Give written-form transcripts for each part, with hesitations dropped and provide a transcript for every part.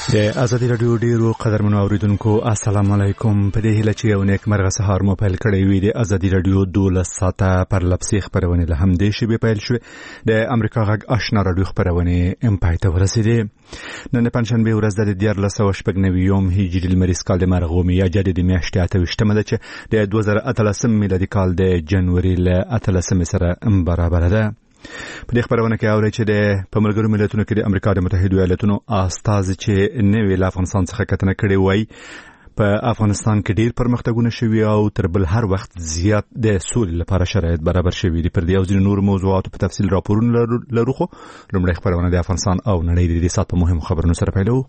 د ازادي رادیو ډیرو قدرمنو اوریدونکو السلام علیکم. په دې هیله چې یو نیک مرغه سهار مو پیل کړی وي. د ازادي رادیو 12 ساعته پر لپسې خبرونه له همدې شی پیل شوه. د امریکا غږ آشنا رادیو خبرونه امپای ته ورسېدې. نن پنځشنبه ورځ د 1499 هجري لمریز کال د مرغومي یا جدي میاشتې 28مه ده چې د 2013 میلادي کال د جنوري ل 18 سره برابر ده. په دې خبرونه کې اوري چې د پملګرو ملتونو کې د امریکا د متحده ایالاتونو استازي چې نوې له افغانستان څخه کتنه کړې وای په افغانستان کې ډېر پرمختګونه شوي او تر بل هر وخت زیات د سولې لپاره شرایط برابر شوي دي. پر دې او ځینو نور موضوعاتو په تفصیل راپورونه لرو. خو لومړی خبرونه د افغانستان او نړۍ د سات په مهمو خبرونو سره پیلو.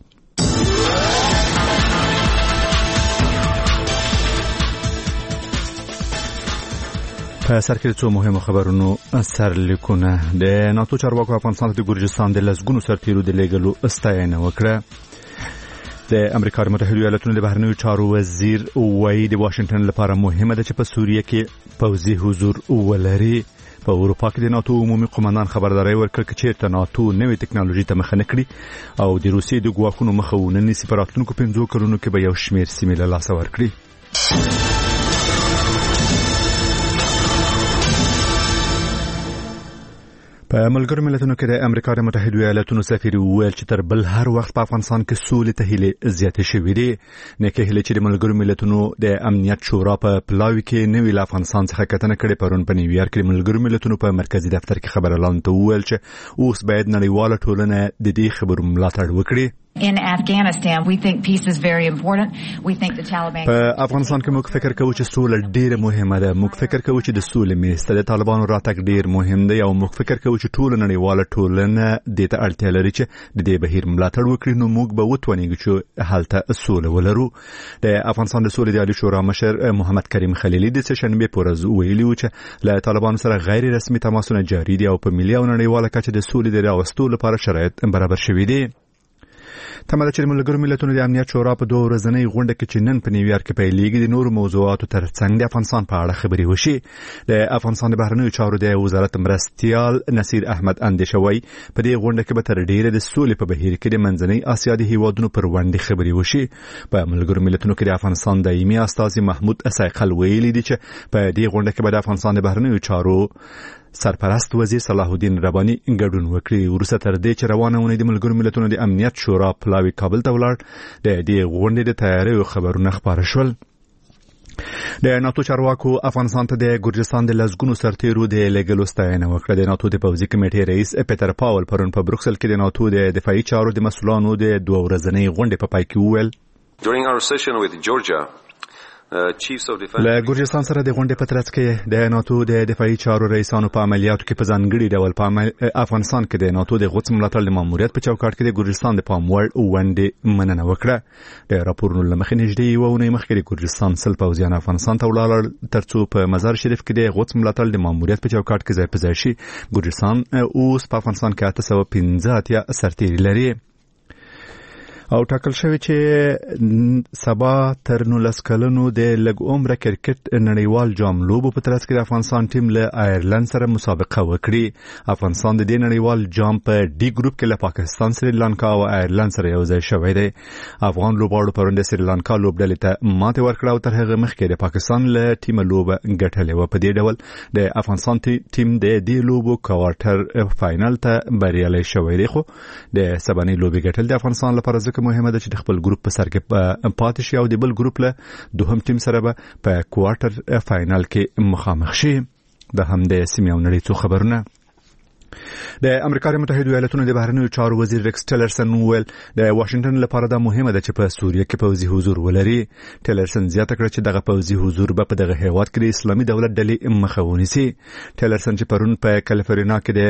په سر کې څو مهمو خبرونو سرلیکونه. د ناتو چارواکو افغانستان ته د ګورجستان د لسګونو سرتیرو د لېږلو ستاینه وکړه. د امریکا متحده ایالاتونو د بهرنیو چارو وزیر وایي د واشنگټن لپاره مهمه ده چې په سوریه کې پوځي حضور ولري. په اروپا کې د ناتو عمومي قومندان خبرداري ورکړه چې چیرته ناتو نوې ټکنالوژي ته مخه نه کړي او د روسیې د ګواښونو مخه ونه نیسي. په راتلونکو 5 کلونو کې به یو شمېر سیمې له لاسه ورکړي. په ملګرو ملتونو کې د امریکا د متحده ایالاتونو سفیر ویل چې تر بل هر وخت په افغانستان کې سولې ته هیله زیاتې شوې دي. نیکه هیله چې د ملګرو ملتونو د امنیت شورا په پلاوي کې نوې له افغانستان څخه کتنه کړې پرون په نیویارک کې ملګرو ملتونو په مرکزی دفتر کې خبر اعلان ته ویل چې اوس باید نړیواله ټولنه د دې خبرو ملاتړ وکړي. In Afghanistan, we think peace is very important. We think the Taliban. په افغانستان کې موږ فکر کوو چې سوله ډیره مهمه ده. موږ فکر کوو چې د سولې میسته د طالبانو راتګ ډیر مهم دی او موږ فکر کوو چې ټول نړیواله ټولنه د دې اړتیا لري چې د دې بهیر ملاتړ وکړي. نو موږ به وتوانیږو چې حالته سوله ولرو. د افغانستان د سولې د عالی شورا مشر محمد کریم خلیلی د سشنبه پر ورځ ویلي و چې له طالبانو سره غیر رسمي تماسونه جاري دي او په ملي او نړیواله کچه د سولې د راوستلو لپاره شرایط برابر شوي دي. تماده چې ملګرو ملتونو د امنیت شورا په 2 ورځنۍ غونډه کې چې نن په نیویارک کې پیلېږي د نورو موضوعاتو ترڅنګ د افغانستان په اړه خبرې وشي. د افغانستان د بهرنیو چارو د وزارت مرستیال نصیر احمد اندیشوي په دې غونډه کې به تر ډیره د سولې په بهیر کې د منځنۍ اسیا د هیوادونو پر وړاندې خبرې وشي. په ملګرو ملتونو کې د افغانستان دایمي استازي محمود اسایقل ویلي دي چې په دې غونډه کې به د افغانستان د بهرنیو چارو سرپرست وزیر صلاح الدین ربانی ګډون وکړي. ورسته تر دې چې روانه ونې د ملګرو ملتونو د امنیت شورا پلاوی کابل ته ولاړ د دې غونډې د تیاریو خبرونه خبره شول. د ناتو چارواکو افغانستان ته د ګورجستان د لسګونو سرتیرو د لېږلو ستاینه وکړه. د ناتو د پوځي کمیټې رئیس پیټر پاول پرون په بروکسل کې د ناتو د دفاعي چارو د مسؤلانو د 2 ورځنۍ غونډې په پای کې وویل During our session with Georgia له ګورجستان سره د غونډې په ترڅ کې د ناتو د دفاعي چارو رئیسانو په عملیاتو کې په ځانګړي ډول په افغانستان کې د ناتو د غوڅ ملاتړ د ماموریت په چوکاټ کې د ګورجستان د پاموړ وړاندې مننه وکړه. د راپورونو لمخې نږدې یو ونې مخکې د ګورجستان سل پوځیان افغانستان ته ولاړل ترڅو په مزار شریف کې د غوڅ ملاتړ د ماموریت په چوکاټ کې ځای په ځای شي. ګورجستان اوس په افغانستان کې 815 سرتیري لري او ټاکل شوی چې سبا تر 19 کلونو د لږ عمره کرکټ نړیوال جام لوبو په ترڅ کې د افغانستان ټیم له آیرلند سره مسابقه وکړي. افغانستان د دې نړیوال جام په ډي ګروپ کې له پاکستان، سریلانکا او آیرلند سره یو ځای شوی دی. افغان لوبغاړو پرون د سریلانکا لوبډلې ته ماته ورکړه او تر هغه مخکې د پاکستان له ټیم لوبه ګټلې و. په دې ډول د افغانستان ټیم د دې لوبو کوارټر فائنل ته بریالي شوی دی. خو د سبانې لوبې ګټل د افغانستان لپاره مهمه ده چې د خپل ګروپ په سر کې پاتې شي او د بل ګروپ له دوهم ټیم سره به په کوارټر فائنل کې مخامخ شي. د هم د سیمې او نړۍ څخه خبرونه. د امریکا متحده ایالاتونو د بهرنیو چارو وزیر ریکس ټیلرسن ویل د واشنگټن لپاره دا مهمه ده چې په سوریه کې پوځي حضور ولري. ټیلرسن زیاته کړه چې دغه پوځي حضور به په دغه هیواد کې د اسلامي دولت ډلې مخه ونیسي. ټیلرسن چې پرون په کالیفورنیا کې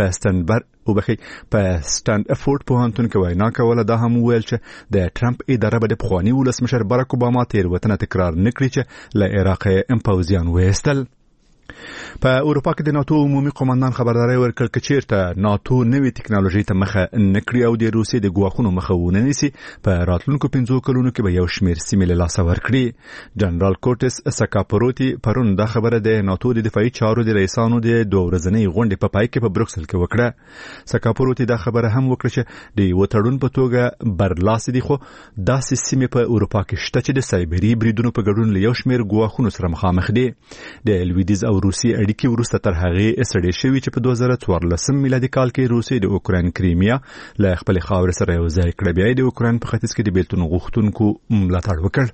د په سټانفورد پوهنتون کې وینا کوله دا هم ویل چې د ټرمپ اداره به د پخوانی ولسمشر باراک اوباما تیروتنه تکرار نکړي چې له عراق پوځیان وایستل. په اروپا کې د ناتو عمومي قوماندان خبرداري ورکړ چې چیرته ناتو نوې ټکنالوژي ته مخه نکړي او د روسي د ګواښونو مخه ونه نیسي په راتلونکو 5 کلونو کې به یو شمېر سیمې له لاسه ورکړي. جنرال کوټس سکاپوروتی پرون دا خبره د ناتو د دفاعي چارو د رئیسانو د 2 ورځنۍ غونډې په پای کې په بروکسل کې وکړه. سکاپوروتی دا خبره هم وکړه چې د وټړون په توګه برلاسي دي خو داسې سیمې په اروپا کې شته چې د سایبری بریدونو په ګډون له یو شمېر ګواښونو سره مخامخ دي. د لویدیز او روسي اړیکې وروسته تر هغه سړې شوې چې په 2014 میلادي کال کې روسي د اوکراین کریمیا له خپل خاور سره یو ځای کړ. بیا د اوکراین په ختیځ کې د بیلتون غوښتونکو ملاتړ وکړ.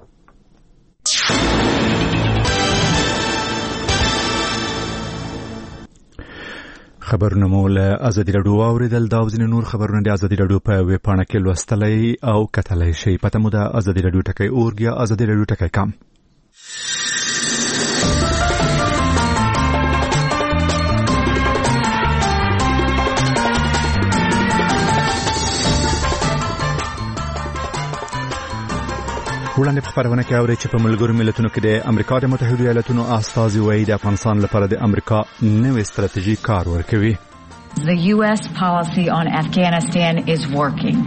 خبرونه مول ازادي رادیو اوریدل دا وزن نور خبرونه د ازادي رادیو په ویب پاڼه کې لوستلای او کتلای شي. پته مو د ازادي رادیو ټکی اورګیا ازادي رادیو ټکی کام. وړاندې په خبرونه کې اوري چې په ملګرو ملتونو کې د امریکا د متحده ایالاتونو استازي وایي د افغانستان لپاره د امریکا نوې ستراتیژي کار ورکوي. The US policy on Afghanistan is working.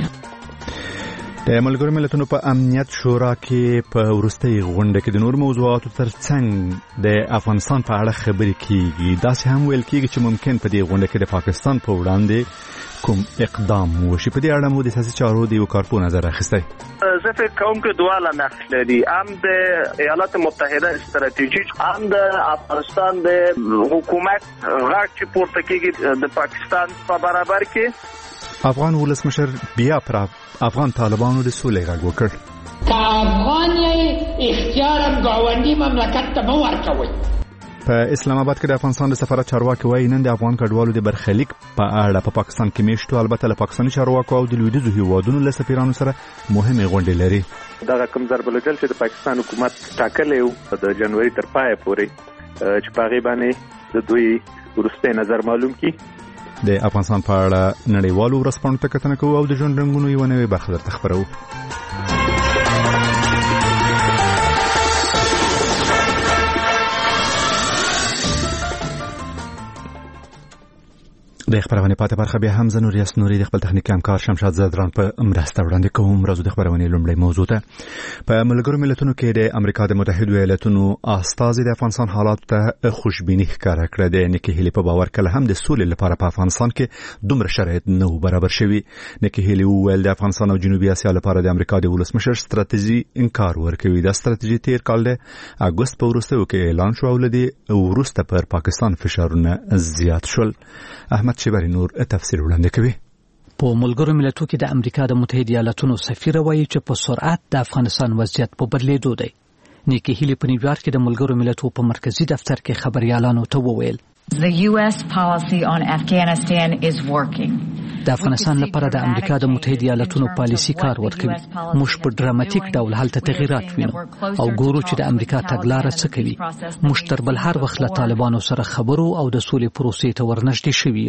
د ملګرو ملتونو په امنیت شورا کې په وروستۍ غونډه کې د نور موضوعاتو ترڅنګ د افغانستان په اړه خبرې کیږي. دا هم ویل کیږي چې ممکن په دې غونډه کې د پاکستان په وړاندې کوم اقدام وشي. په دې اړه مو د سیاسي چارو د وکارپو نظر اخیستی. زه فکر کوم چې دواړه نقش لري، هم د ایالات متحده استراتیژي هم د افغانستان د حکومت غږ چې پورته کیږي د پاکستان په برابر کې. افغان ولسمشر بیا پر افغان طالبانو د سولې غږ وکړ. افغان اختیار ګاونډي مملکت ته مو ورکوي. په اسلام آباد کې د افغانستان د سفارت چارواکي وایي نن د افغان کډوالو د برخلیک په اړه په پاکستان کې میشتو البته له پاکستاني چارواکو او د لویدیځو هیوادونو له سفیرانو سره مهمه غونډې لري. دا کوم ضرب الجل چې د پاکستان حکومت ټاکلې د جنوري تر پای پورې چې په غیبه باندې د دوی ورسته نظر معلوم کی. د افغانستان په اړه نړیوالو ورسپانو ته کتنه کوو او د ژوند رنګونو یو نوې برخه درته خبرو. د خبرونه پاتې برخه به هم زنور یاس نوري د خپل تخنیک همکار شمشاد زدران په مرسته وړاندې کوم. راځو د خبرونه لومړی موضوع ته. په ملګرو ملتونو کې د امریکا د متحده ایالاتونو استازي د افغانستان حالات ته خوشبیني ښکاره کړه. د نیکی هیلی په باور کله هم د سولې لپاره په افغانستان کې دومره شرایط نه برابر شوي. نیکی هیلی وویل د افغانستان او جنوبي اسیا لپاره د امریکا د ولسمشر ستراتیژي انکار ورکوي. د ستراتیژي تیر کال د اگست په وروستیو کې اعلان شو او لدی وروسته پر پاکستان فشارونه زیات شول. احمد شبری نور تفسیر وړاندې کوي. په ملګرو ملتونو کې د امریکا د متحده ایالاتونو سفیر وایي چې په سرعت د افغانستان وضعیت په بدلیدو دی. نیکی هیلی په نیویارک کې د ملګرو ملتونو په مرکزی دفتر کې خبريالانو ته وویل The US policy on Afghanistan is working. د افغانستان لپاره د امریکا د متحده ایالاتونو پالیسي کار ورکوي. موږ په ډراماتیک ډول هلته تغیرات وینو او ګورو چې د امریکا تګلارې څه کوي. موږ تر بل هر وخت له طالبانو سره خبرو او د سولې پروسې ته ورنږدې شوي.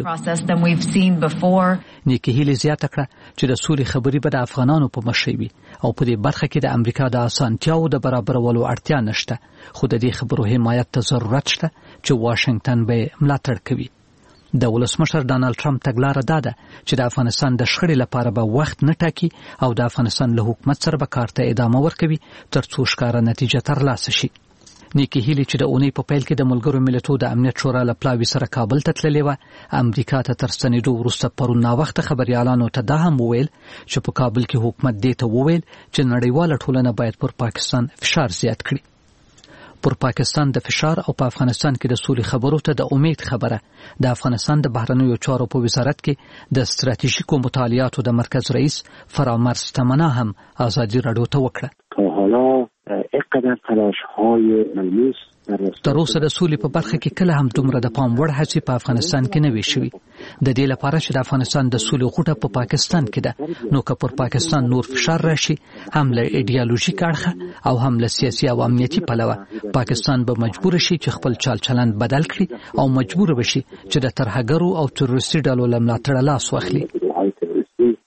نیکی هیلی زیاته کړه چې د سولې خبرې به د افغانانو په مخ وي او په دې برخه کې د امریکا د اسانتیاو د برابرولو اړتیا نشته، خو د دې خبرو حمایت ته ضرورت شته چې واشنگټن به ملاتړ کوي. د ولسمشر ډانلډ ټرمپ تګلاره ده چې د افغانستان د شخړې لپاره به وخت نه ټاکي او د افغانستان له حکومت سره به کار ته ادامه ورکوي ترڅو ښکاره نتیجه ترلاسه شي. نیکی هیلی چې د اونۍ په پیل کې د ملګرو ملتونو د امنیت شورا له پلاوي سره کابل ته تللې وه، امریکا ته تر ستنېدو وروسته پرون ناوخته خبريالانو ته دا هم وویل چې په کابل کې حکومت دې ته وویل چې نړیواله ټولنه باید پر پاکستان فشار زیات کړي. پر پاکستان د فشار او په افغانستان کې د سولې خبرو ته د امید خبره د افغانستان د بهرنیو چارو په وزارت کې د ستراتیژیکو مطالعاتو د مرکز رئیس فرامرز تمنا هم ازادي رادیو ته وکړه. تا حالا اینقدر تلاش‌های ملموس تر اوسه د سولې په برخه کې کله هم دومره د پام وړ هڅې په افغانستان کې نه وي شوي. د دې لپاره چې د افغانستان د سولې غوټه په پاکستان کې ده، نو که پر پاکستان نور فشار راشي هم له ایډیالوژیک اړخه او هم له سیاسي او امنیتي پلوه، پاکستان به مجبور شي چې خپل چال چلند بدل کړي او مجبور بشي چې د ترهګرو او تروریستي ډلو له ملاتړه لاس واخلي.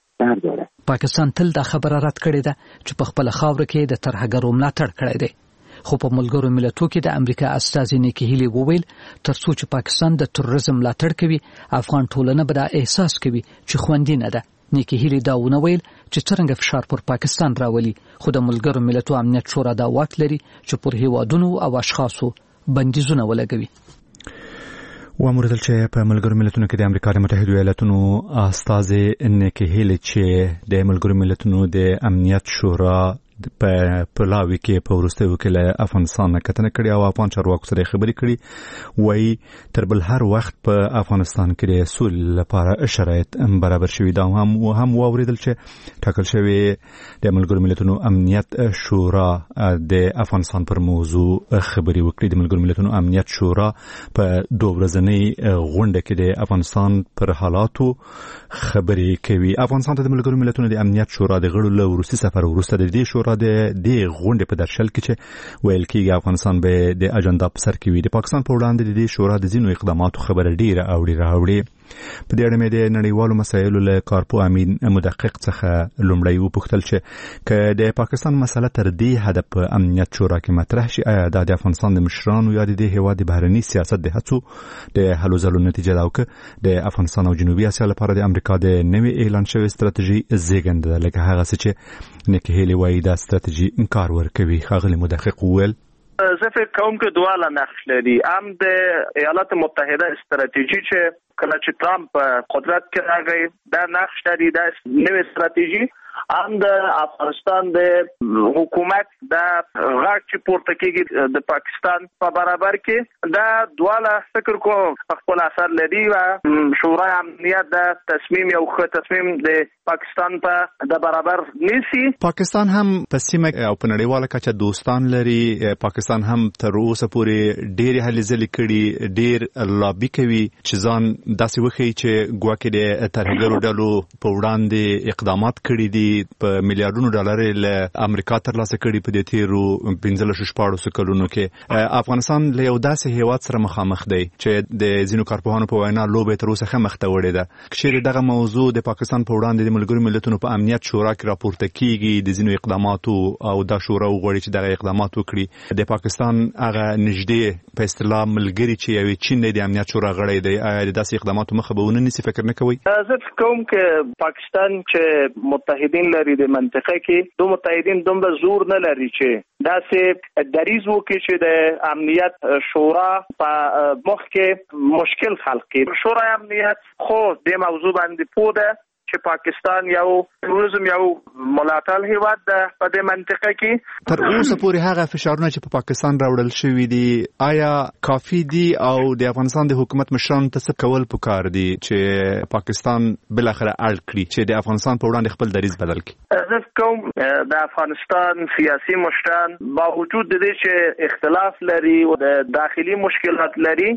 پاکستان تل دا خبره رد کړې ده چې په خپل خاور کې د ترهګرو ملاتړ کړی دی. خو په ملګرو ملتونو کې د امریکا استازي نیکی هیلی وویل ترڅو چې پاکستان د تروریزم ملاتړ کوي افغان ټولنه به دا احساس کوي چې خوندي نه ده. نیکی هیلی دا ونویل چې څنګه فشار پر پاکستان راولي خو د ملګرو ملتونو امنیت شورا دا واک لري چې پر هیوادونو او اشخاصو بندیزونه ولګوي. واموردل چې په ملګرو ملتونو کې د امریکا د متحده ایالاتونو استازي نیکی هیلی چې د ملګرو ملتونو د امنیت شورا په پلاوی کې په وروستیو کې له افغانستان نه کتنه کړې او افغان چارواکو سره خبرې کړې وایي تر بل هر وخت په افغانستان کې د سولې لپاره شرایط برابر شوي دا هم واوریدل چې ټاکل شوی د ملګرو ملتونو امنیت شورا د افغانستان پر موضوع خبرې وکړي. د ملګرو ملتونو امنیت شورا په 2 ورځنۍ غونډه کې د افغانستان پر حالاتو خبرې کوي. افغانستان ته د ملګرو ملتونو د امنیت شورا د غړو له وروستي سفر وروسته د دې شورا د غونډې په درشل کې چې ویل کېږي افغانستان به د اجنډا په سر کې وي. د پاکستان په وړاندې د دې شورا د ځینو اقداماتو خبره ډیره راوړي. په دې اړه مې د نړیوالو مسایلو له کارپو امین مدقق څخه لومړی وپوښتل چې که د پاکستان مسله تر دې حد په امنیت شورا کې مطرح شي آیا دا د افغانستان د مشرانو یا د دې هیواد د بهرني سیاست د هڅو د هلو ځلو نتیجه ده او که د افغانستان او جنوبي اسیا لپاره د امریکا د نوې اعلان شوی ستراتیژي زیږنده ده لکه هغه څه چې نیکی هیلی وایي دا ستراتیژي انکار ورکوي. ښاغلی مدقق وویل زه فکر کوم چې دواړه نقش لري. هم د ایالات متحده استراتیژي چې کله چې ترامپ قدرت کې راغی دا نقش لري دا نوې استراتیژي. هم د افغانستان د حکومت د غاړه چې پورته کېږي د پاکستان په برابر کې دا دواړه فکر کوم خپل اثر لري و شورای امنیت د تصمیم یو ښه تصمیم د پاکستان په د برابر نیسي. پاکستان هم په سیمه او په نړیواله کچه دوستان لري. پاکستان هم تر اوسه پورې ډېرې هلې ځلې کړي ډېر لابي کوي چې ځان داسې وښیي چې ګواکې د ترهګرو ډلو په وړاندې اقدامات کړي دي په میلیارډونو ډالر له امریکا ترلاسه کړي په دې تیرو 15-16 کلونو کې. افغانستان له یو داسې هیواد سره مخامخ دی چې د ځینو کارپوهانو په وینا لوبه تر اوسه مخ ته وړې ده. چیرې دغه موضوع د پاکستان په وړاندې د ملګرو ملتونو په امنیت شورا کې راپورته کیږي د ځینو اقداماتو او دا شورا وغواړي چې دغه اقدامات وکړي د پاکستان هغه نږدې په اصطلاح ملګری چې یو چین د امنیت شورا غړی دی آیا د داسې اقداماتو مخه به ونه نیسي فکر نه کوي؟ زه فکر کوم چې پاکستان چې متحدین لري د منطقه کې دوه متحدین دومره زور نه لري چې داسې دریز وکړي چې د امنیت شورا په مخ کې مشکل حل کړي. شورا امنیت خو د موضوع باندې پوده چې پاکستان یو تروریزم یو ملاتړ هیواد ده په دې منطقه کې. تر اوسه پورې هغه فشارونه چې په پاکستان راوړل شوي دي آیا کافي دي او د افغانستان د حکومت مشرانو ته څه کول پکار دي چې پاکستان بل اخر اړ کړي چې د افغانستان په وړاندې خپل دریځ بدل کړي؟ زه کوم د افغانستان سیاسي مشران با وجود د دې چې اختلاف لري او د داخلي مشکلات لري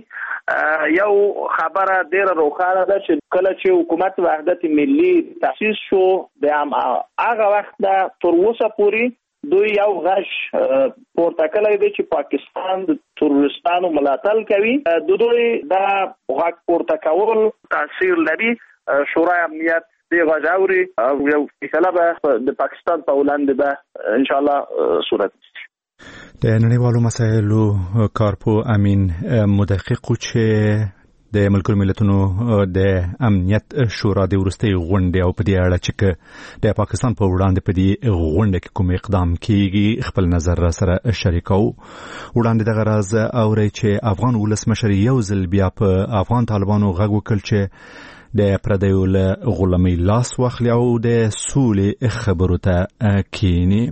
یو خبره ډیره روښانه ده چې کله چې حکومت وحدت ملي تاسیس شو د هغه وخت دا تر اوسه پورې دوی یو غش پورته کړی دی چې پاکستان د تروریستانو ملاتړ کوي. دوی دا غږ پورته کول تاثیر لري. شورای امنیت دی غاوري او یو فیصله به د پاکستان په وړاندې به ان شاء الله صورت نیسي. د نړیوالو مسایلو کارپو امین مدقق چې د ملګرو ملتونو د امنیت شورا د وروستۍ غونډې او په دې اړه چې د پاکستان په وړاندې په دې غونډه کې کوم اقدام کیږي خپل نظر را سره شریکو. وړاندې دغه راز اوري چې افغان ولسمشر یو ځل بیا په افغان طالبانو غږ وکړ چې د پردیو له غلامۍ لاس واخلي او د سولې خبرو ته کینی.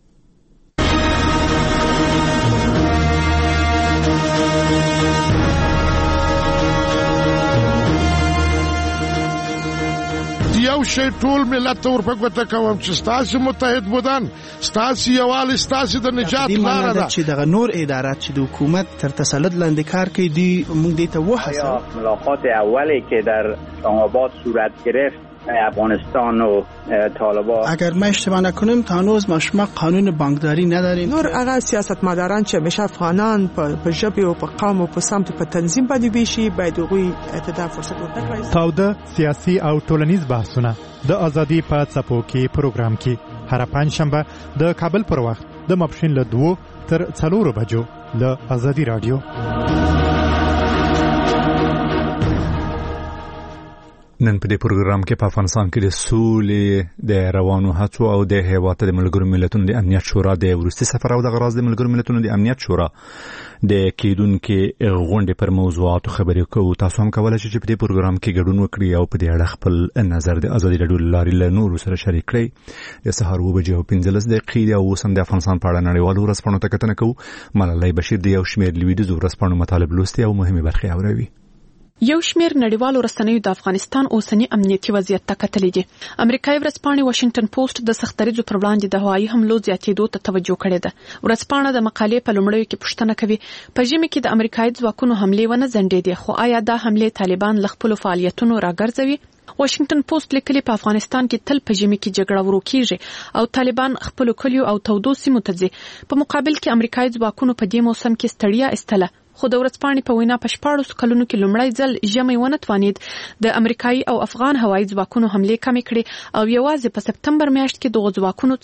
یو شی ټول ملت ته ورپګوته کوم چې ستاسو متحد بودن ستاسو یوال ستاسو د نجات لاره ده چې دغه نور ادارات چې د حکومت تر تسلط لاندې کار کوي دی موږ دې ته وحسه. ملاقات اولی که در اسلام آباد صورت گرفت افغانستان و طالبان اگر ما اشتباه نکنیم تا هنوز ما شما قانون بانکداری نداریم. نور هغه سیاستمداران چې همیشه افغانان په ژبه او په قوم او په سمت په تنظیم باندې ویشي باید هغوی ته فرصت ورکړي. تاوده سیاسي او ټولنیز بحثونه د ازادي په څپو کې پروګرام کې هر پنځشنبه د کابل پر وخت د ماپښین له 2 تر 4 بجو له ازادي رادیو. نن په دې پروګرام کې په افغانستان کې د سولې د روانو هڅو او د هیواد د ملګرو ملتونو د امنیت شورا د ورستي سفر او د غراض د ملګرو ملتونو د امنیت شورا د کېدونکو غونډې پر موضوعاتو خبرې کوو. تاسو هم کولای شئ چې په دې پروګرام کې ګډون وکړئ او په دې اړه خپل نظر د ازادي رادیو لارې له نورو سره شریک کړئ. د سهار 7:15 او اوس هم د افغانستان په اړه نړیوالو ورځپاڼو ته کتنه کوو. ملالۍ بشیر د یو شمېر لویدیځو ورځپاڼو مطالب لوستي او مهمه برخې اوري. یو شمېر نړیوالو رسنیو د افغانستان اوسنی امنیتي وضعیت ته کتلې دي. امریکایي ورځپاڼې واشنگټن پوسټ د سختدریځو پر وړاندې د هوایي حملو زیاتېدو ته توجه کړې ده. ورځپاڼه د مقالې په لومړیو کې پوښتنه کوي په ژمي کې د امریکایي ځواکونو حملې ونه ځنډېدې، خو آیا دا حملې طالبان له خپلو فعالیتونو راګرځوي؟ واشنگټن پوسټ لیکلي په افغانستان کې تل په ژمي کې جګړه ورو کیږي او طالبان خپل کلیو او تودو سیمو ته ځي. په مقابل کې امریکایي ځواکونو په دې موسم کې ستړیا استله، خو د ورځپاڼې په وینا په 14 کلونو کې لومړی ځل ژمی ونه توانید د امریکایي او افغان هوایي ځواکونو حملې کمې کړې او یوازې په سپتمبر میاشت کې دغه ځواکونو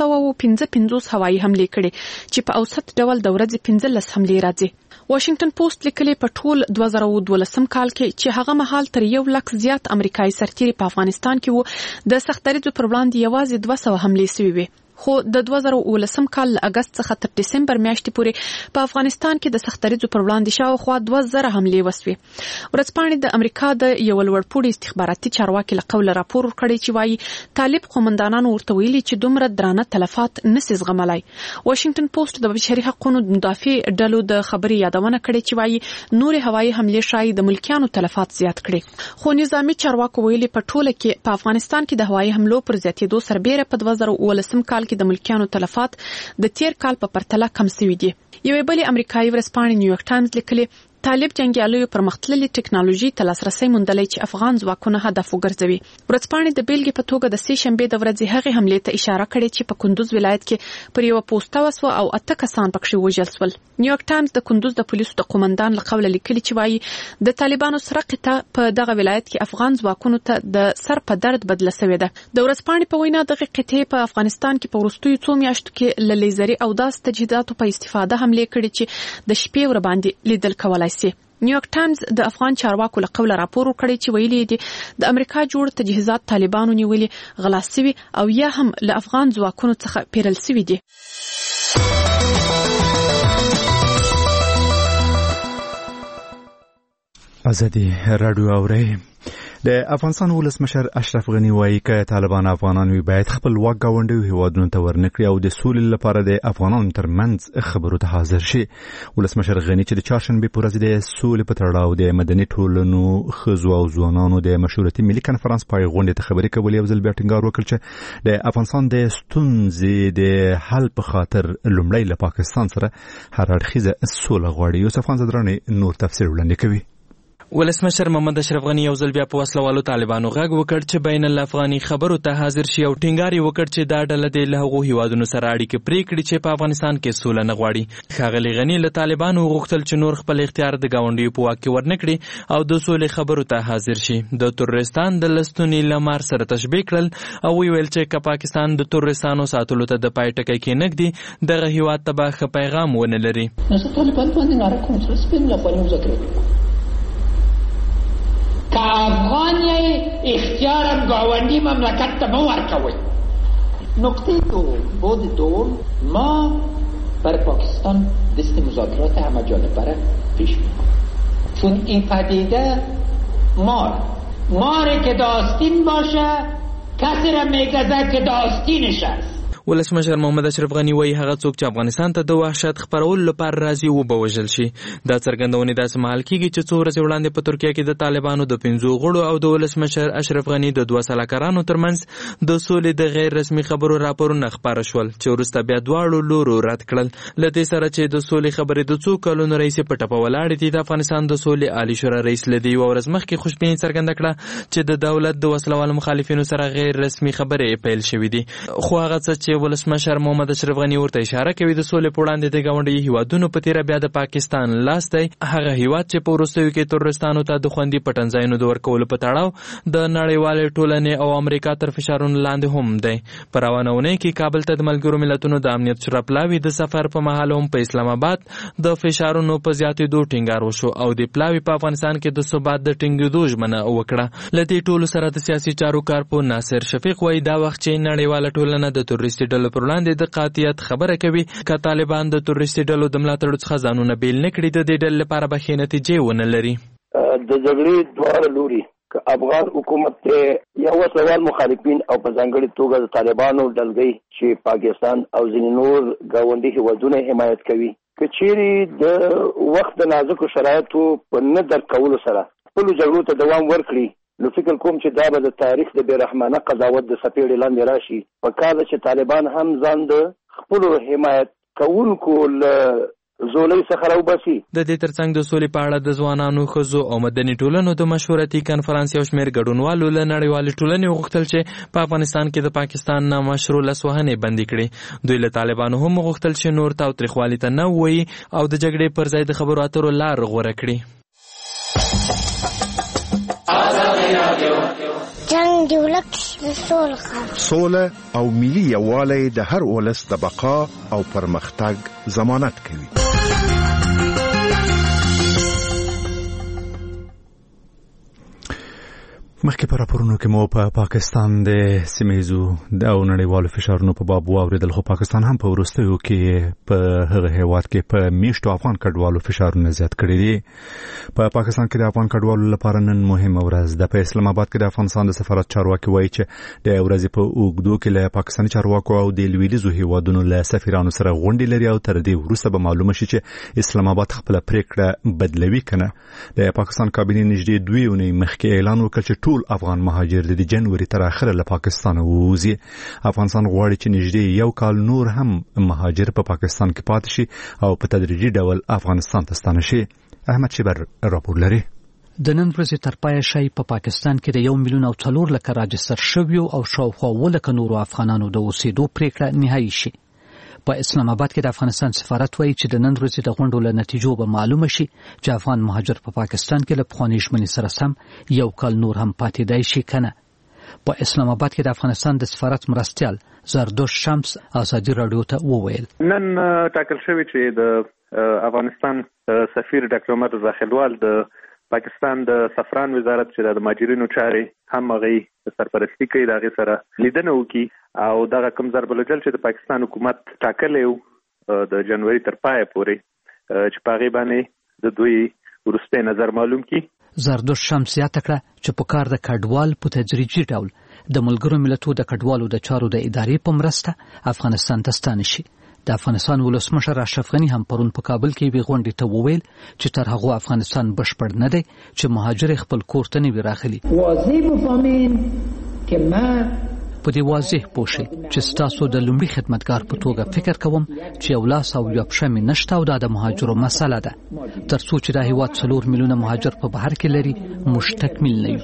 455 هوایي حملې کړې چې په اوسط ډول د ورځې 15 حملې راځي. واشنگټن پوسټ لیکلي په ټول 2012 کال کې چې هغه مهال تر 1 لک زیات امریکایي سرتیري په افغانستان کې وو، د سختدریځو پر وړاندې یوازې 200 حملې شوې وي. خو د 2019 کال له اگست څخه تر دسمبر میاشتې پورې په افغانستان کې د سختدریځو پر وړاندې شاوخوا 2000 حملې وسوي. ورځپاڼې د امریکا د یو لوړپوړي استخباراتي چارواکي له قوله راپور ورکړی چې وایي طالب قومندانانو ورته ویلي چې دومره درانه تلفات نسي زغملای. واشنگټن پوسټ د بشري حقوقو مدافع ډلو د خبري یادونه کړې چې وایي نور هوایي حملې شاید د ملکیانو تلفات زیات کړي. خو نظامی چارواکو ویلي په ټوله کې په افغانستان کې د هوایي حملو پر زیاتېدو سربېره په 2019 کال کې د ملکیانو تلفات د تیر کال په پرتله کم شوي دي. یوې بلې امریکایي ورځپاڼې نیویورک ټایمز لیکلي طالب جنګیالیو پرمختللې ټکنالوژي ته لاسرسی موندلی چې افغان ځواکونه هدف وګرځوي. ورځپاڼې د بیلګې په توګه د سې شنبې د ورځې هغې حملې ته اشاره کړې چې په کندوز ولایت کې پر یوه پوسته وسوه او 8 کسان پکښې وژل شول. نیویورک ټایمز د کندوز د پولیسو د قومندان له قوله لیکلي چې وایي د طالبانو سره قطعه په دغه ولایت کې افغان ځواکونو ته د سر په درد بدله شوې ده. د ورځپاڼې په وینا دغه قطعې په افغانستان کې په وروستیو څو میاشتو کې له لیزري او داس تجهیزاتو په استفاده حملې کړې چې د شپې ور باندې لیدل کولای شي. نیویورک ټایمز د افغان چارواکو له قوله راپور ورکړی چې ویلي دي د امریکا جوړ تجهیزات طالبانو نیولي، غلا شوي او یا هم له افغان ځواکونو څخه پیرل شوي دي. ازادي رادیو اوري. د افغانستان ولسمشر اشرف غنی وایي چې طالبان افغانان وی باید خپل واک غونډي هیوادونو ته ورنکړي او د سولې لپاره د افغانانو ترمنځ خبرو ته حاضر شي. ولسمشر غنی چې د چهارشنبه په ورځ د سولې په تړاو د مدني ټولنو خزو او ځوانانو د مشورتي ملي کنفرانس پای غونډې ته خبرې کولې او ځل بیا ټینګار وکړ چې د افغانستان د ستونزې د حل په خاطر لومړی له پاکستان سره هر اړخیزه سوله غواړي. یوسف خان زدرانی نور تفسیر وړاندې کوي. ولسمشر محمد اشرف غنی یو ځل بیا په وسلوالو طالبانو غږ وکړ چې بین الافغاني خبرو ته حاضر شي او ټینګار یې وکړ چې دا ډله د له هغو هیوادونو سره اړیکې پرې کړي چې په افغانستان کې سوله نه غواړي. ښاغلي غنی له طالبانو غوښتل چې نور خپل اختیار د ګاونډیو په واک کې ورنکړي او د سولې خبرو ته حاضر شي. د ترورستان د لستونې لمر سره تشبیه کړل او ویل چې که پاکستان د ترورستانو ساتلو ته د پای ټکی کې نږدي دغه هیواد ته به ښه پیغام ونه لري. که افغان اختیار گاونډي مملکت ته مو ورکوي. نقطه بود دوم ما برای پاکستان دست مذاکرات همه جانبه پیش می‌بریم چون این پدیده ماره که داستین باشه کسی را میگذه که داستینش است. ولسمشر محمد اشرف غنی وایي هغه څوک چې افغانستان ته د وحشت خپرولو لپاره راځي وبوژل شي. دا څرګندونې داسې مهال کېږي چې څو ورځې وړاندې په ترکیه کې د طالبانو د 5 غړو او د ولسمشر اشرف غنی د 2 سلاکارانو ترمنځ د سولې د غیر رسمي خبرو راپورونه خپاره شول چې وروسته بیا دواړو لورو رد کړل. له دې سره چې د سولې خبرې د څو کلونو رئیس په ټپه ولاړې دي، د افغانستان د سولې عالی شورا رئیس له دې ورځ مخکې خوشبیني څرګنده کړه چې د دولت د وسلوالو مخالفینو سره غیر رسمي خبرې پیل شوې دي. خو هغه څه چې هغې ولسمشر محمد اشرف غني ورته اشاره کوي د سولې په وړاندې د ګاونډي هیوادونو په تیره بیا د پاکستان لاس دی. هغه هیواد چې په وروستیو کې تروریستانو ته د خوندي پټنځایونو د ورکولو په تړاو د نړیوالې ټولنې او امریکا تر فشارونو لاندې هم دی. په روانه اونۍ کې کابل ته د ملګرو ملتونو د امنیت شورا د سفر په مهال هم په اسلام آباد د فشارونو په زیاتېدو ټینګار وشو او د پلاوي په افغانستان کې د ثبات د ټینګېدو ژمنه وکړه. له دې ټولو سره د سیاسي چارو کارپوه ناصر شفیق وایي دا وخت چې نړیواله ټولنه د تروریستي ډلو پر وړاندې د قاطعیت خبره کوي. که طالبان د تروریستي ډلو د ملاتړو څخه ځانونه بیل نه کړي د دې ډلې لپاره به ښې نتیجې ونه لري. د جګړې دواړه لوري که افغان حکومت ته یو سوال مخالفین او په ځانګړي توګه د طالبانو ډلګۍ چې پاکستان او ځینې نور ګاونډي هیوادونه حمایت کوي که چیرې د وخت د نازکو شرایطو په نه درک کولو سره خپلو جګړو ته دوام ورکړي نو فکر کوم چې دا به د تاریخ د بېرحمانه قضاوت د څپېړې لاندې راشي. په کار ده چې طالبان هم ځان د خپلو حمایت کوونکو له زولۍ څخه راوباسي. د دې ترڅنګ د سولې په اړه د ځوانانو ښځو او مدني ټولنو د مشورتي کنفرانس یو شمېر ګډونوالو له نړیوالې ټولنې وغوښتل چې په افغانستان کې د پاکستان نه مشروع لاسوهنې بندي کړي. دوی له طالبانو هم وغوښتل چې نور تاوتریخوالي ته نه ووایي او د جګړې پر ځای د خبرو اترو لار غوره کړي. جنگ دی ولک سوله او ملي یووالی د هر ولس د بقا او پرمختګ ضمانت کوي. مخکې په راپورونو کې مو په پاکستان د سیمه‌ییزو او نړیوالو فشارونو په باب واوریدل خو پاکستان هم په وروستیو کې په هغه هیواد کې په میشتو افغان کډوالو فشارونه زیات کړي دي. په پاکستان کې د افغان کډوالو لپاره نن مهمه ورځ ده. په اسلام آباد کې د افغانستان د سفارت چارواکي وایي چې د ورځې په اوږدو کې له پاکستاني چارواکو او د لویدیځو هیوادونو له سفیرانو سره غونډې لري او تر دې وروسته به معلومه شي چې اسلام آباد خپل پریکړه بدلوي کنه. د پاکستان کابینې نږدې 2 اونۍ مخکې اعلان وکړ چې ټول افغان مهاجر د جنوري تر اخره له پاکستان ووزي. افغانستان غواړي چې نږدې یو کال نور هم مهاجر په پاکستان کې پاتې شي او په تدریجي ډول افغانستان ته ستانه شي. احمد شیبر راپور لري. د نن ورځې تر پایه شي په پاکستان کې د 1,400,000 راجستر شویو او شاوخوا 1,00,000 نورو افغانانو د اوسېدو پریکړه نهایی شي. په اسلام آباد کې د افغانستان سفارت وایي چې د نن ورځې د غونډو له نتیجو به معلومه شي چې افغان مهاجر په پاکستان کې له پخوانۍ ژمنې سره سم یو کال نور هم پاتېدای شي کنه. په اسلام آباد کې د افغانستان د سفارت مرستیال زردوش شمس ازادي رادیو ته وویل نن ټاکل شوی چې د افغانستان سفیر ډاکټر عمر رضا خیلوال د پاکستان د سفران وزارت چې د مهاجرینو چارې هم هغه سرپرستی کوي د هغه سره لیدنه وکړي او دغه کوم ضرب الجل چې د پاکستان حکومت ټاکلی و د جنوري تر پایه پورې چې په هغې باندې د دوی وروستی نظر معلوم کړي. زردوش شمس یاده کړه چې په کار د کډوال په تدریجي ډول د ملګرو ملتونو د کډوالو د چارو د ادارې په مرسته افغانستان ته ستانه شي. د افغانستان ولسمشر اشرف غني هم پرون په کابل کې وی غونډې ته وویل چې تر هغه افغانستان بشپړ نه دی چې مهاجر خپل کور ته نه وي راغلي. واضح بفهمین که ما په دې واضح پوښي چې تاسو د لومړي خدمتګار په توګه فکر کوم چې یو لاس او یو پښه مې نشته او دا د مهاجرو مسله ده. تر څو چې دا هیواد 4 میلیونه مهاجر په بهر کې لري موږ تکمیل نه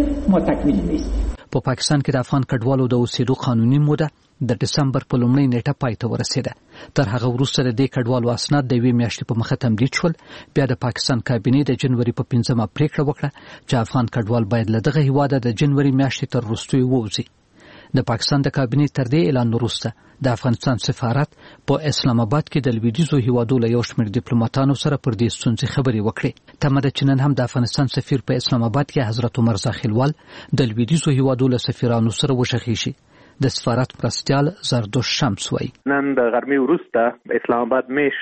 یو. په پاکستان کې د افغان کډوالو د اوسېدو قانوني موده د دسمبر په لومړۍ نیټه پای ته ورسېده. تر هغه وروسته د دې کډوالو اسناد د 2 میاشتې په مخه تمدید شول. بیا د پاکستان کابینې د جنوري په 5مه پریکړه وکړه چې افغان کډوال باید له دغه هیواده د جنوري میاشتې تر وروستیو ووځي. د پاکستان د کابینې تر دې اعلان وروسته د افغانستان سفارت په اسلام آباد کې د لویدیځو هیوادو له یو شمېر ډیپلوماټانو سره پر دې ستونزې خبرې وکړې. تمه ده چې نن هم د افغانستان سفیر په اسلام آباد کې حضرت عمر رضا خیلوال د لویدیځو هیوادو له سفیرانو سره وشخیږي. د سفارت مرستیال زردوش شمس وایي نن د غرمې وروسته اسلام آباد میش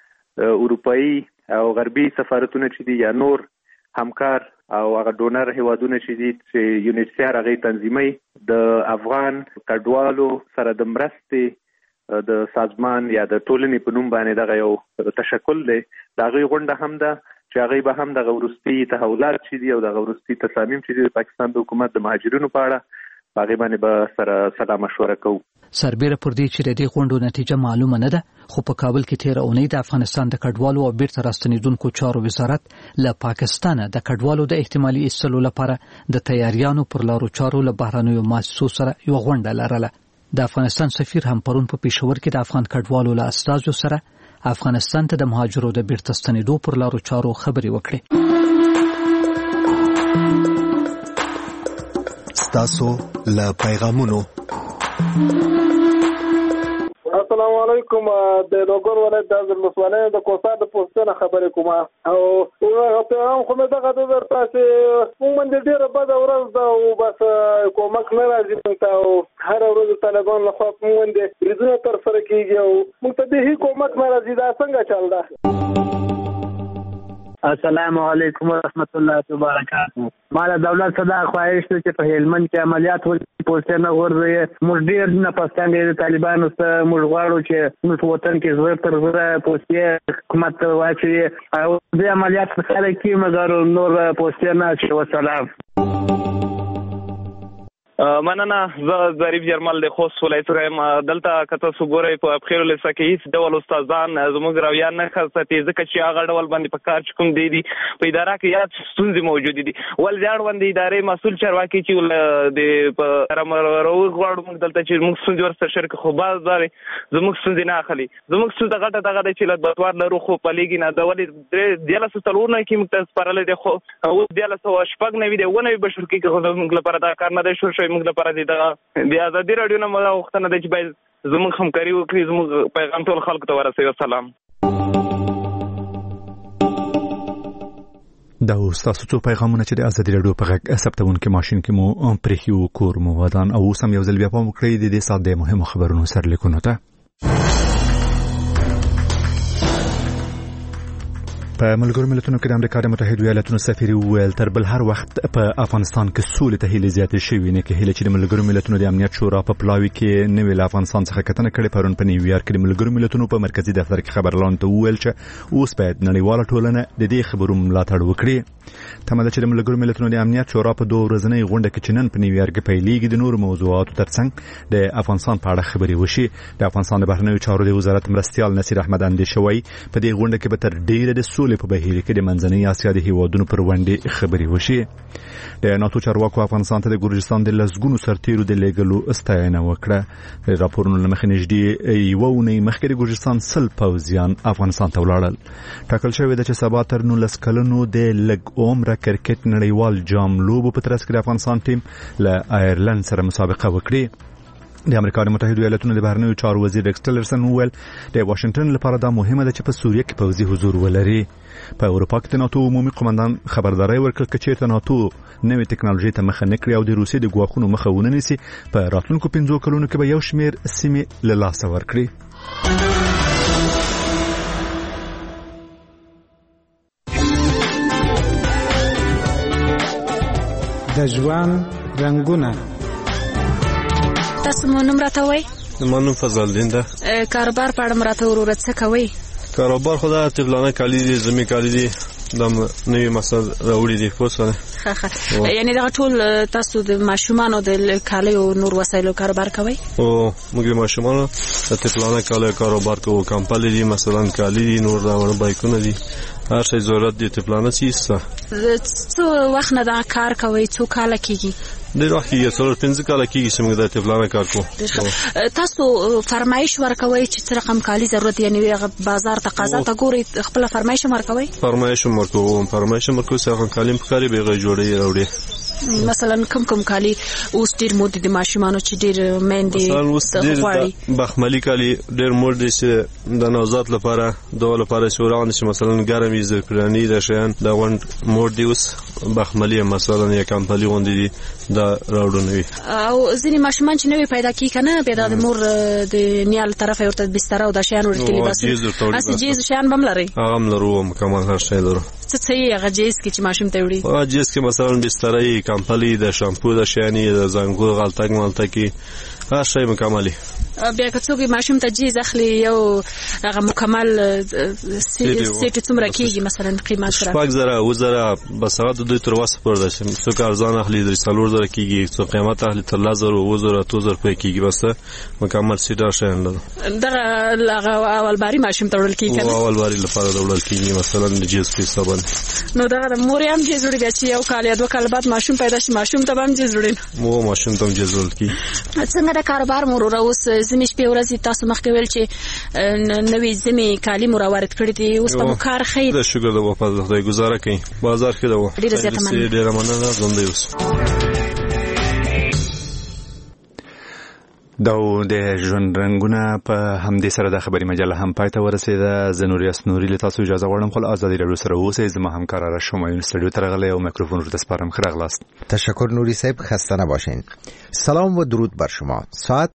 اروپایي او غربي سفارتونه چې دي یا نور همکار او هغه ډونر هیوادونه چې دي چې یونیسیار هغه تنظیمي د افغان کډوالو سره د مرستې د سازمان یا د ټولنې په نوم باندې دغه یو تشکل دی. د هغې غونډه هم ده چې هغې به هم دغه وروستي تحولات چې دي او دغه وروستي تصامیم چې دي د پاکستان د حکومت د مهاجرینو په اړه باغې باندې به سره سلا مشوره کوو. سربیره پر دې چې د دې غونډو نتیجه معلومه نه ده خو په کابل کې تیر اونۍ د افغانستان د کډوالو او بیرته راستنیدونکو چارو وزارت له پاکستان د کډوالو د احتمالي ایستلو لپاره د تیاریانو پر لارو چارو له بهرنیو مؤسسو سره یو غونډه لرله. د افغانستان سفیر هم پرون په پېښور کې د افغان کډوالو له استازو سره افغانستان ته د مهاجرو د بیرته ستنېدو پر لارو چارو خبرې وکړې. ستاسو له پیغامونو. السلام علیکم. د لوګر ولایت د ولسوالۍ د کوڅه د پوسټنه خبرې کوم او پیغام خو مې دغه د تاسو موږ ډیره بد ورځ ده او بس کومک نه راځي ته او هر ورځ طالبان له خوا موږ د ریزونه تر سره کیږي او موږ ته به کومک نه راځي. دا څنګه چل ده؟ السلام علیکم ورحمت الله وبرکاته. ما د دولت صدا خواهش ته چې په هلمند کې عملیات ولې پوسټنه ورځي موږ ډیر نه پښتانه د طالبانو سره موږ غواړو چې موږ وطن کې زړه تر زړه پوسټي حکومت واچي او د عملیات سره کې مګر نور پوسټنه چې وسلام. مننه. زه ظریف جرمل د خوست ولایت رایم. دلته کته وګورئ په خیر لسه کې هیڅ ډول استادان زموږ راویان نه خاصه ځکه چې هغه ډول باندې په کار کوم دی په اداره کې یا ستونزې موجود دي. ول ځاړ باندې ادارې مسول چارواکي چې د رمرو غواړو موږ دلته چې موږ ستونزې ورسره شرک خو باز داري زموږ ستونزې نه اخلي. زموږ ستونزې غټه دغه چې له بټوار لرو خو پليږي نه د ولې دیاله ستلور نه کې موږ تاسو پرلې د خو او دیاله سو شپږ نه وي د ونه بشر کې خو موږ لپاره دا کار نه دی شو موږ لپاره دي د ازادي رادیو نه موږ وختونه د چې باید زموږ همکاري وکړي زموږ پیغام ټول خلکو ته ورسوي. سلام. دا تاسو ته پیغامونه چې د ازادي رادیو په غږ ثبتونکو ماشين کې مو پرېخي کور مو ودان او سم یو ځل بیا په مکړې د دې ساده مهمه خبرونو سره لیکونه ته. په ملګرو ملتونو کې د امریکا د متحده ایالاتونو سفیر ویل تر بل هر وخت په افغانستان کې سولې ته هیله زیاتې شوې نه کې هیله چې د ملګرو ملتونو د امنیت شورا په پلاوي کې نوې افغانستان څخه کتنه کړې. پرون په نیویارک کې د ملګرو ملتونو په مرکزی دفتر کې خبرلان ته ویل چې اوس باید نړیواله ټولنه د دې خبرو ملاتړ وکړي. تمه ده چې د ملګرو ملتونو د امنیت شورا په 2 ورځنۍ غونډه کې چې نن په نیویارک کې پیلېږي د نورو موضوعاتو ترڅنګ د افغانستان په اړه خبرې وشي. د افغانستان د بهرنیو چارو د وزارت مرستیال نصیر احمد اندیشوي په دې غونډه کې به تر ډیره د سولې په بهیر کې د منځنۍ اسیا د هیوادونو پر وړاندې خبرې وشي. د ناتو چارواکو افغانستان ته د ګورجستان د لزګونو سرتیرو د لیګلو استاینه وکړه. راپورونه لمخې نږدې یو ونې مخکې د ګورجستان 100 پوځیان افغانستان ته ولاړل. ټاکل شوی د چې سبا تر 19 کلونو د لګ عمره کرکټ نړیوال جام لوبو په ترڅ کې د افغانستان ټیم له آیرلند سره مسابقه وکړي. د امریکا د متحده ایالاتونو د بهرنیو چارو وزیر ریکس ټیلرسن وویل د واشنگټن لپاره دا مهمه ده چې په سوریه کې پوځي حضور ولري. په اروپا کې د ناتو عمومي قومندان خبرداري ورکړه چې چیرته ناتو نوې ټکنالوژي ته مخه نکړي او د روسي د ګواښونو مخه ونه نیسي په راتلونکو 5 کلونو کې به یو شمېر سیمې له لاسه ورکړي. د ژوند رنگونه. تاسو مونږ راته وای؟ مونږ فضل دینده. کاروبار په اړه راته ورته څه کوي؟ کاروبار خدا تفلانه کالی دي زمي کالی دي دم نوې مسل راوړي دي پوسونه. یعنی دا ټول تاسو د ماشومان او د کالیو نور وسایلو کاروبار کوي؟ او موږ ماشومان د تفلانه کالیو کاروبار کوو. کمپل دي مثلا کالی دي نور راوړ بایکونه دي هر شي ضرورت دي تفلانه سیسه. څو وخت نه دا کار کوي؟ څو کال کېږي؟ ډېر وخت یې څلور 5 کال کېږي چې موږ د تفلانه کار کوو. تاسو فرمایش ورکوي چې څه رقم کالی ضرورت یعنی بازار تقاضا ته ګوري خپل فرمایش ورکوي؟ فرمایش ورکوم څنګه کالیم په کاری به جوړي راوړي. مثلا کوم کالی اوس ډیر مود د ماشومانو چې ډیر مېندې غواړي؟ بخملي کالی ډیر مود دي چې د نوزاد لپاره دوه لپاره شوران چې مثلا ګرمي زرکرانی د شیان د غوند مود دی اوس بخملي مثلا یا کمپلي غوندي دي دا راوړنوي. او ځینې ماشومان چې نوې پیدا کی کنه پیدا د مور د نیال طرفه ورته بستر او د شیان ورته لباس جیز شیان بم لري. هغه لرو مکمل هر شی لرو. څه یې هغه جیز کې چې ماشوم ته وړي؟ هغه جیز کې مثلا بسترې کمپلي د شامپو د شیانې د زنګور غلطک مالته کې هر شی مکملي. بیا که څوک ماشوم ته جیز اخلي یو هغه مکمل سیټ څومره کیږي مثلا قیمت سره 6000 وزره بس هغه د دوی تر واسه پر ده چې څوک ارزان اخلي 3000 کیږي څو قیمت اخلي تر 1000 وزره 2000 په کیږي بس مکمل سیټ شین دغه اول باری ماشوم تړل کیږي اول باری لپاره ډول کیږي مثلا د جیز په حساب نو دغه مور هم جیز وړي چې یو کال یا دوه کال بعد ماشوم پیدا شي ماشوم ته هم جیز وړي مو ماشوم ته جیز وړل کی څنګه د کاروبار مرور اوس زمي شپې ورځې تاسو مخکې ویل چې نوې زمي کالی مروارد کړی دي اوس په کار خیر د شکر د وفات خدای گزاره کوي بازار کې دا ډیره مننه زنده اوس دا د ژوند رنگونه په همدې سره د خبري مجله هم پای ته ورسېده. زه نور یاسنوري له تاسو اجازه غواړم خپل ازادي راډیو سره اوسئ. زما همکار را شما استودیو ته راغلی او میکروفون رو دسپارم. خیر اغلاست. تشکر نوری صاحب، خسته نباشین. سلام و درود بر شما. ساعت